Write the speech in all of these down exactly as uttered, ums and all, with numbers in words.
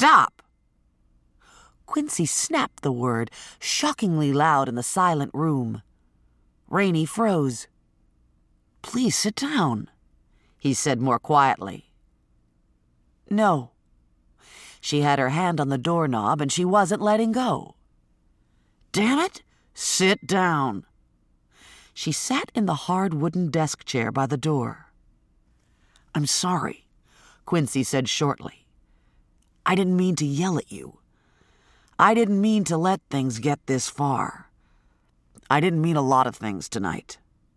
Stop! Quincy snapped the word, shockingly loud in the silent room. Rainey froze. Please sit down, he said more quietly. No. She had her hand on the doorknob and she wasn't letting go. Damn it! Sit down. She sat in the hard wooden desk chair by the door. I'm sorry, Quincy said shortly. I didn't mean to yell at you. I didn't mean to let things get this far. I didn't mean a lot of things tonight.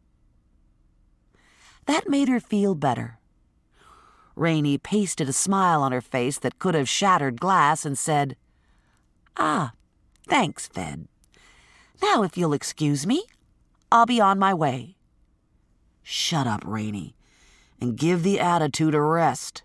That made her feel better. Rainey pasted a smile on her face that could have shattered glass and said, Ah, thanks, Fed. Now, if you'll excuse me, I'll be on my way. Shut up, Rainey, and give the attitude a rest.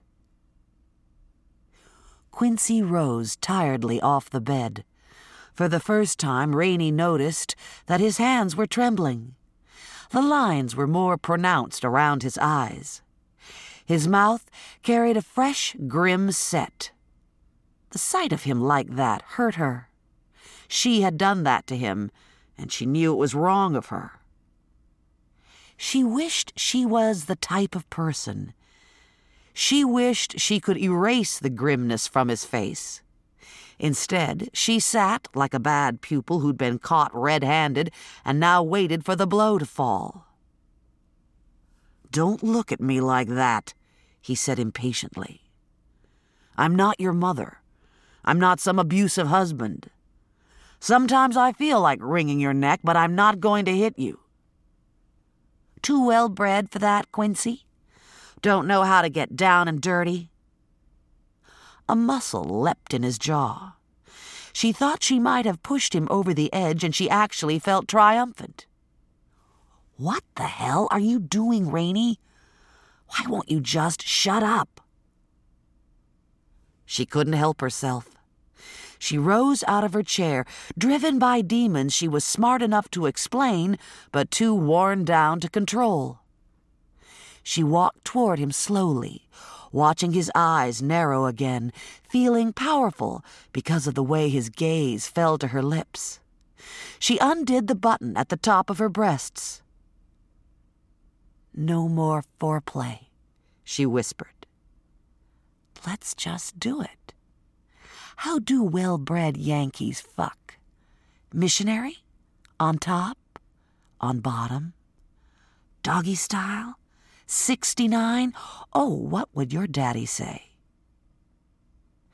Quincy rose tiredly off the bed. For the first time, Rainey noticed that his hands were trembling. The lines were more pronounced around his eyes. His mouth carried a fresh, grim set. The sight of him like that hurt her. She had done that to him, and she knew it was wrong of her. She wished she was the type of person. She wished she could erase the grimness from his face. Instead, she sat like a bad pupil who'd been caught red-handed and now waited for the blow to fall. Don't look at me like that, he said impatiently. I'm not your mother. I'm not some abusive husband. Sometimes I feel like wringing your neck, but I'm not going to hit you. Too well-bred for that, Quincy? Don't know how to get down and dirty? A muscle leapt in his jaw. She thought she might have pushed him over the edge, and she actually felt triumphant. What the hell are you doing, Rainey? Why won't you just shut up? She couldn't help herself. She rose out of her chair, driven by demons she was smart enough to explain, but too worn down to control. She walked toward him slowly, watching his eyes narrow again, feeling powerful because of the way his gaze fell to her lips. She undid the button at the top of her breasts. No more foreplay, she whispered. Let's just do it. How do well-bred Yankees fuck? Missionary? On top? On bottom? Doggy style? Sixty-nine? Oh, what would your daddy say?